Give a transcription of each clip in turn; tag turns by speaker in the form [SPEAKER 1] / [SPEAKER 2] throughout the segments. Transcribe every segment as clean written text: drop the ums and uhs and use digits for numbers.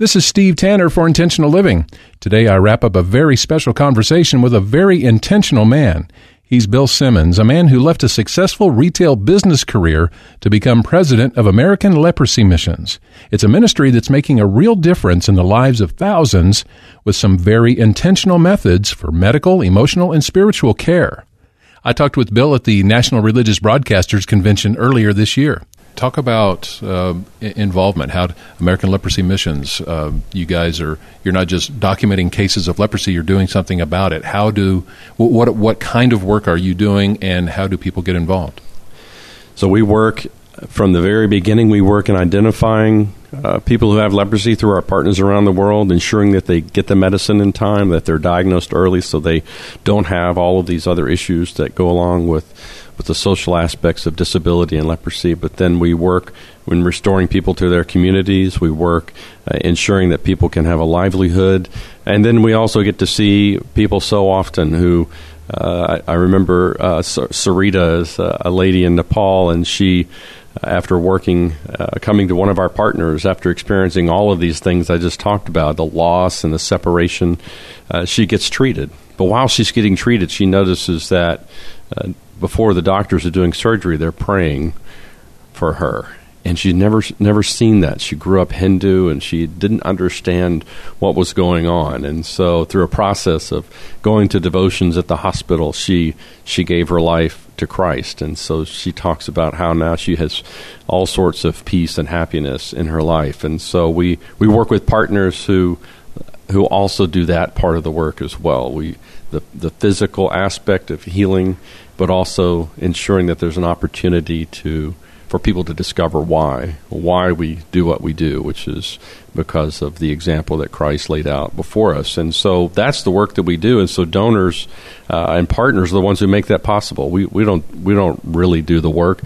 [SPEAKER 1] This is Steve Tanner for Intentional Living. Today I wrap up a very special conversation with a very intentional man. He's Bill Simmons, a man who left a successful retail business career to become president of American Leprosy Missions. It's a ministry that's making a real difference in the lives of thousands with some very intentional methods for medical, emotional, and spiritual care. I talked with Bill at the National Religious Broadcasters Convention earlier this year. Talk about involvement, how American Leprosy Missions, you guys you're not just documenting cases of leprosy, you're doing something about it. What kind of work are you doing, and how do people get involved?
[SPEAKER 2] So we work from the very beginning. We work in identifying people who have leprosy through our partners around the world, ensuring that they get the medicine in time, that they're diagnosed early so they don't have all of these other issues that go along with the social aspects of disability and leprosy. But then we work when restoring people to their communities. We work ensuring that people can have a livelihood. And then we also get to see people so often who, I remember Sarita is a lady in Nepal, and she, after working, coming to one of our partners, after experiencing all of these things I just talked about, the loss and the separation, she gets treated. But while she's getting treated, she notices that before the doctors are doing surgery, they're praying for her. And she'd never seen that. She grew up Hindu, and she didn't understand what was going on. And so through a process of going to devotions at the hospital, she gave her life to Christ. And so she talks about how now she has all sorts of peace and happiness in her life. And so we work with partners who also do that part of the work as well. The physical aspect of healing, but also ensuring that there's an opportunity for people to discover why we do what we do, which is because of the example that Christ laid out before us. And so that's the work that we do. And so donors and partners are the ones who make that possible. We don't really do the work.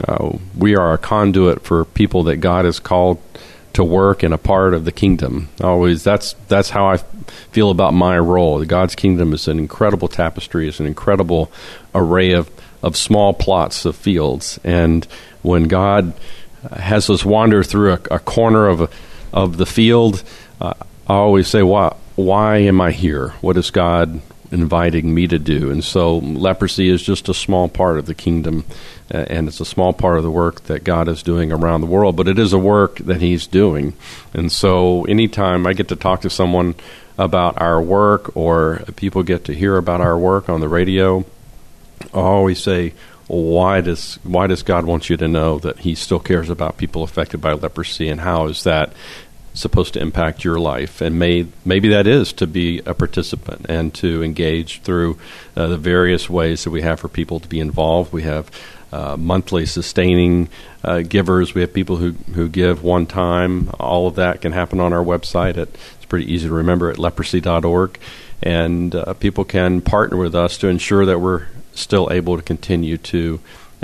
[SPEAKER 2] We are a conduit for people that God has called to work in a part of the kingdom. Always, that's how I feel about my role. God's kingdom is an incredible tapestry. It's an incredible array of small plots of fields. And when God has us wander through a corner of the field, I always say, why am I here? What is God inviting me to do? And so leprosy is just a small part of the kingdom, and it's a small part of the work that God is doing around the world, but it is a work that He's doing. And so anytime I get to talk to someone about our work, or people get to hear about our work on the radio, I always say, why does God want you to know that He still cares about people affected by leprosy, and how is that supposed to impact your life? And maybe that is to be a participant and to engage through the various ways that we have for people to be involved. We have monthly sustaining givers. We have people who give one time. All of that can happen on our website. It's pretty easy to remember at leprosy.org. And people can partner with us to ensure that we're still able to continue to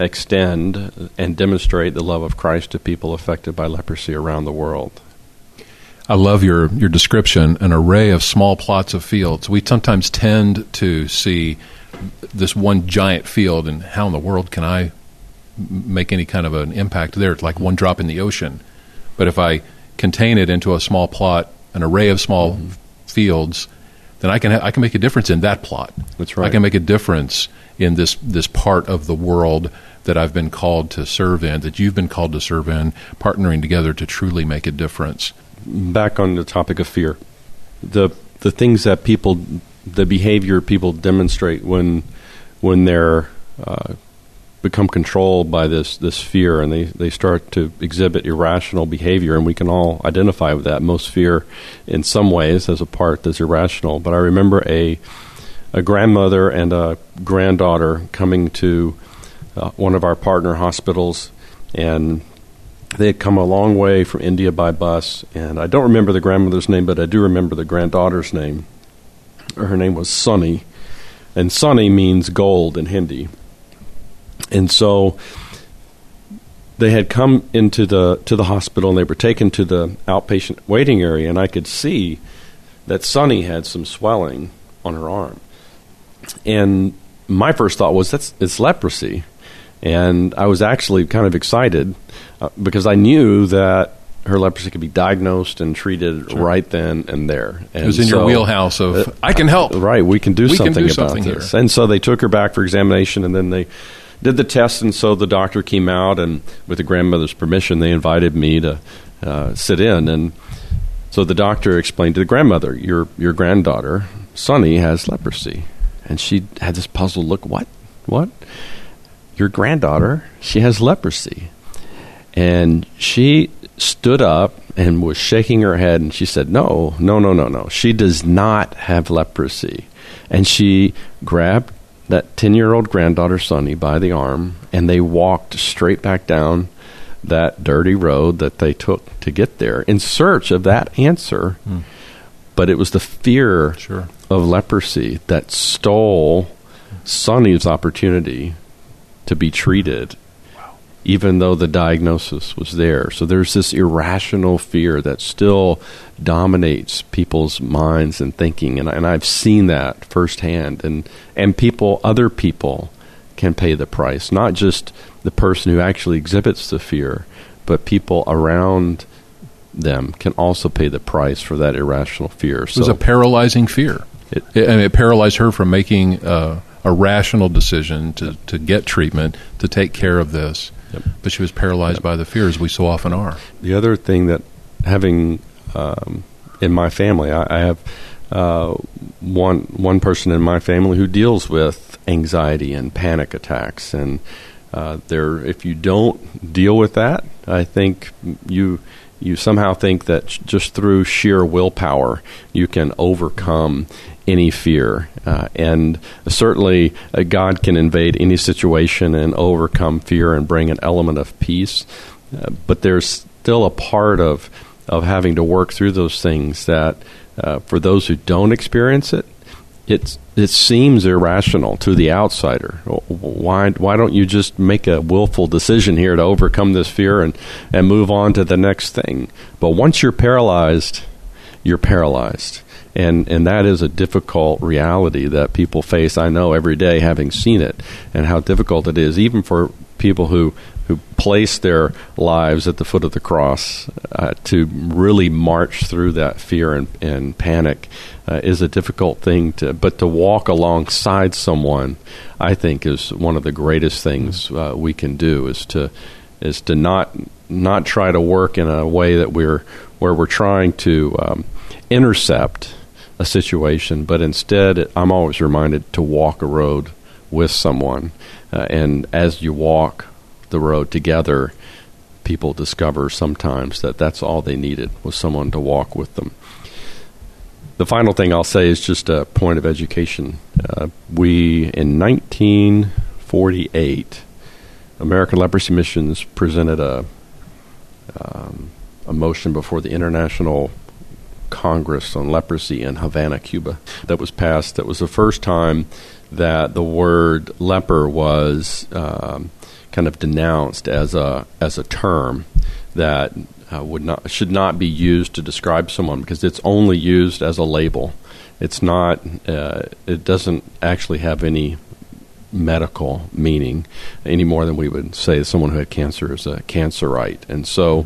[SPEAKER 2] extend and demonstrate the love of Christ to people affected by leprosy around the world.
[SPEAKER 1] I love your description, an array of small plots of fields. We sometimes tend to see this one giant field, and how in the world can I make any kind of an impact there? It's like one drop in the ocean. But if I contain it into a small plot, an array of small fields, then I can make a difference in that plot.
[SPEAKER 2] That's right.
[SPEAKER 1] I can make a difference in this part of the world that I've been called to serve in, that you've been called to serve in, partnering together to truly make a difference.
[SPEAKER 2] Back on the topic of fear, the things that the behavior people demonstrate when they're become controlled by this fear, and they start to exhibit irrational behavior, and we can all identify with that. Most fear in some ways has a part that's irrational. But I remember a grandmother and a granddaughter coming to one of our partner hospitals, and they had come a long way from India by bus, and I don't remember the grandmother's name, but I do remember the granddaughter's name. Her name was Sunny, and Sunny means gold in Hindi. And so they had come into the hospital, and they were taken to the outpatient waiting area, and I could see that Sunny had some swelling on her arm. And my first thought was, it's leprosy. And I was actually kind of excited because I knew that her leprosy could be diagnosed and treated right then and there. And
[SPEAKER 1] it was in your wheelhouse of, I can help.
[SPEAKER 2] Right, we can do something about this.
[SPEAKER 1] Here.
[SPEAKER 2] And so they took her back for examination, and then they did the test, and so the doctor came out, and with the grandmother's permission, they invited me to sit in. And so the doctor explained to the grandmother, your granddaughter, Sonny, has leprosy. And she had this puzzled look. What? Your granddaughter, she has leprosy. And she stood up and was shaking her head, and she said, no. She does not have leprosy. And she grabbed that 10-year-old granddaughter, Sonny, by the arm, and they walked straight back down that dirty road that they took to get there in search of that answer. But it was the fear of leprosy that stole Sonny's opportunity to be treated, even though the diagnosis was there. So there's this irrational fear that still dominates people's minds and thinking, and I've seen that firsthand. And other people can pay the price, not just the person who actually exhibits the fear, but people around them can also pay the price for that irrational fear.
[SPEAKER 1] It was a paralyzing fear. It paralyzed her from making a rational decision to get treatment, to take care of this. Yep. But she was paralyzed by the fear, as we so often are.
[SPEAKER 2] The other thing that having in my family, I have one person in my family who deals with anxiety and panic attacks, and if you don't deal with that, I think you somehow think that just through sheer willpower you can overcome any fear. And certainly God can invade any situation and overcome fear and bring an element of peace. But there's still a part of having to work through those things that for those who don't experience it, it seems irrational to the outsider. Why don't you just make a willful decision here to overcome this fear and move on to the next thing? But once you're paralyzed, you're paralyzed. And that is a difficult reality that people face, I know, every day, having seen it, and how difficult it is, even for people who place their lives at the foot of the cross, to really march through that fear and panic is a difficult thing. But to walk alongside someone, I think, is one of the greatest things we can do, is to not try to work in a way that where we're trying to intercept a situation, but instead I'm always reminded to walk a road with someone, and as you walk the road together, people discover sometimes that that's all they needed, was someone to walk with them. The final thing I'll say is just a point of education. We, in 1948, American Leprosy Missions presented a motion before the International Congress on Leprosy in Havana, Cuba, that was passed. That was the first time that the word leper was kind of denounced as a term that should not be used to describe someone, because it's only used as a label. It's not. It doesn't actually have any medical meaning any more than we would say someone who had cancer is a cancerite, and so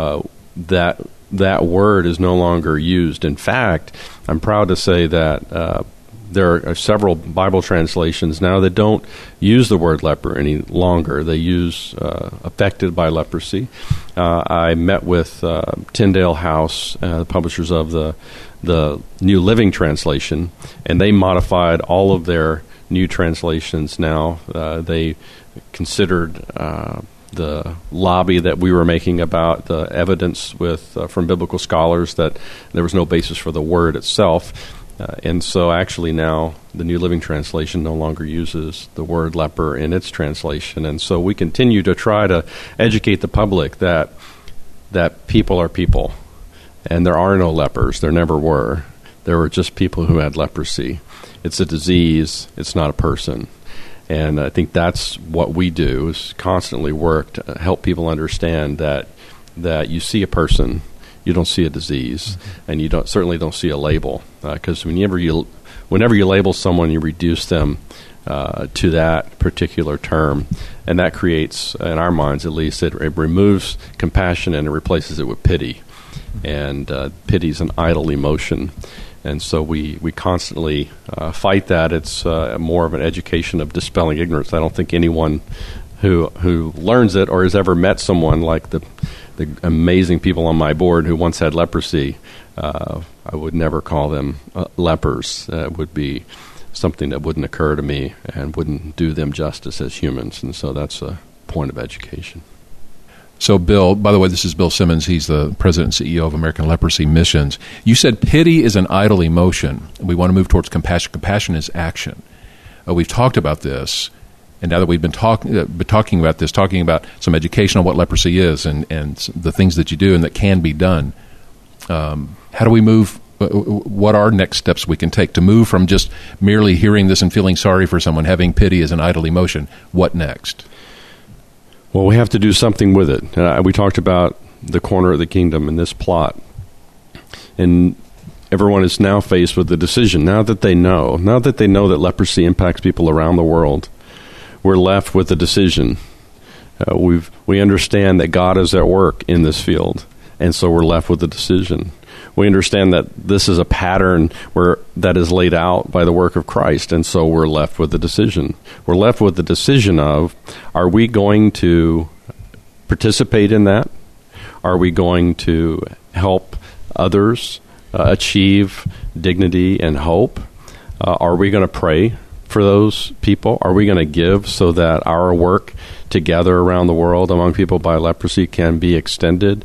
[SPEAKER 2] that word is no longer used. In fact, I'm proud to say that there are several Bible translations now that don't use the word leper any longer. They use affected by leprosy. I met with Tyndale House, the publishers of the New Living Translation, and they modified all of their new translations now. They considered the lobby that we were making about the evidence from biblical scholars that there was no basis for the word itself. And so actually now the New Living Translation no longer uses the word leper in its translation. And so we continue to try to educate the public that people are people, and there are no lepers. There never were. There were just people who had leprosy. It's a disease. It's not a person. And I think that's what we do, is constantly work to help people understand that you see a person, you don't see a disease, and you certainly don't see a label. Because whenever you label someone, you reduce them to that particular term. And that creates, in our minds at least, it removes compassion and it replaces it with pity. And pity is an idle emotion. And so we constantly fight that. It's more of an education of dispelling ignorance. I don't think anyone who learns it or has ever met someone like the amazing people on my board who once had leprosy, I would never call them lepers. It would be something that wouldn't occur to me and wouldn't do them justice as humans. And so that's a point of education.
[SPEAKER 1] So, Bill, by the way, this is Bill Simmons. He's the president and CEO of American Leprosy Missions. You said pity is an idle emotion. We want to move towards compassion. Compassion is action. We've talked about this, and now that we've been talking about this, talking about some education on what leprosy is and the things that you do and that can be done, how do we move? What are next steps we can take to move from just merely hearing this and feeling sorry for someone, having pity as an idle emotion? What next?
[SPEAKER 2] Well, we have to do something with it. We talked about the corner of the kingdom in this plot. And everyone is now faced with the decision. Now that they know that leprosy impacts people around the world, we're left with a decision. We understand that God is at work in this field, and so we're left with a decision. We understand that this is a pattern that is laid out by the work of Christ, and so we're left with a decision. We're left with the decision of, are we going to participate in that? Are we going to help others achieve dignity and hope? Are we going to pray for those people? Are we going to give so that our work together around the world among people by leprosy can be extended?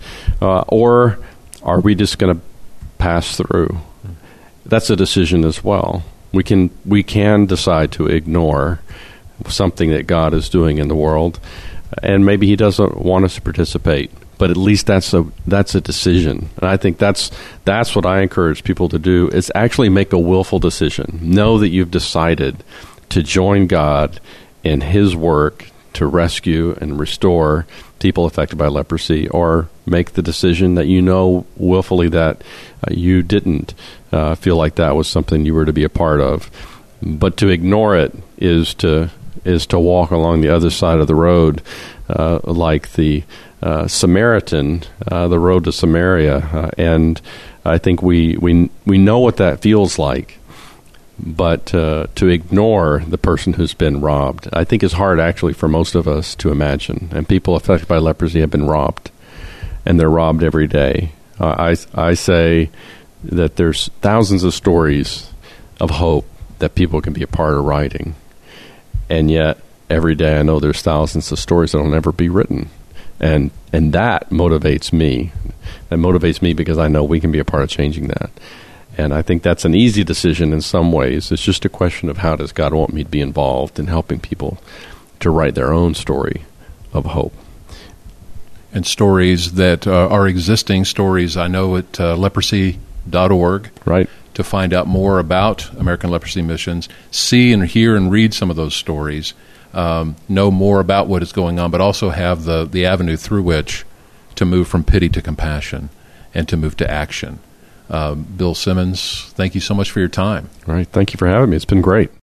[SPEAKER 2] Or are we just going to pass through? That's a decision as well. We can decide to ignore something that God is doing in the world, and maybe He doesn't want us to participate. But at least that's a decision, and I think that's what I encourage people to do, is actually make a willful decision. Know that you've decided to join God in His work to rescue and restore people affected by leprosy, or make the decision that you know willfully that you didn't feel like that was something you were to be a part of. But to ignore it is to walk along the other side of the road, like the Samaritan, the road to Samaria. And I think we know what that feels like. But to ignore the person who's been robbed, I think is hard actually for most of us to imagine. And people affected by leprosy have been robbed, and they're robbed every day. I say that there's thousands of stories of hope that people can be a part of writing. And yet, every day I know there's thousands of stories that will never be written. And that motivates me. That motivates me because I know we can be a part of changing that. And I think that's an easy decision in some ways. It's just a question of, how does God want me to be involved in helping people to write their own story of hope.
[SPEAKER 1] And stories that are existing stories. I know at leprosy.org.
[SPEAKER 2] Right.
[SPEAKER 1] To find out more about American Leprosy Missions, see and hear and read some of those stories, know more about what is going on, but also have the avenue through which to move from pity to compassion and to move to action. Bill Simmons, thank you so much for your time.
[SPEAKER 2] All right. Thank you for having me. It's been great.